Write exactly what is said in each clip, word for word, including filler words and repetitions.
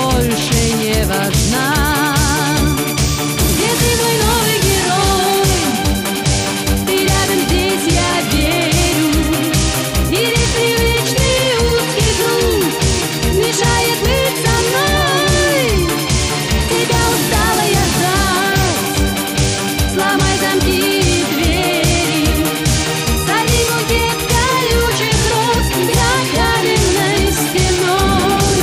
больше не важна. Где ты, мой новый герой? Ты рядом, здесь я верю. Или привычный узкий круг мешает быть со мной? Тебя устала я ждать. Сломай замки и двери. Сади букет колючих роз за каменной стеной.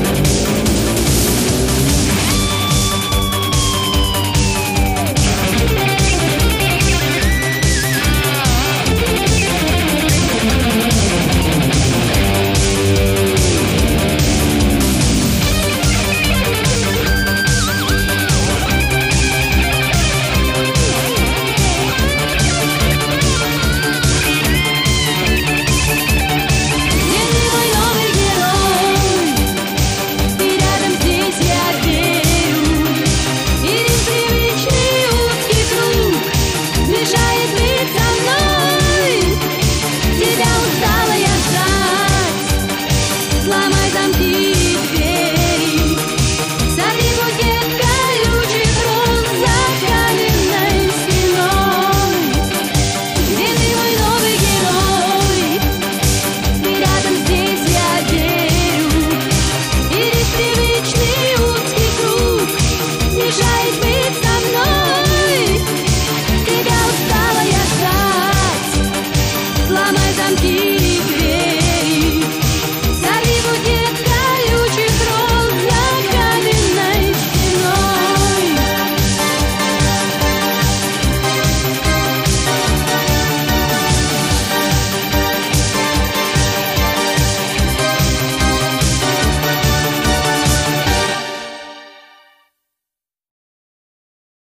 Где ты, мой новый герой? Ты рядом, здесь я верю. Или привычный узкий круг мешает быть со мной? Тебя устала я ждать. Сломай замки и двери. Сорви букет колючих роз за каменной стеной. Где ты, мой новый герой? Ты рядом, здесь я верю. Или привычный узкий круг мешает быть со мной? Тебя устала я ждать. Сломай замки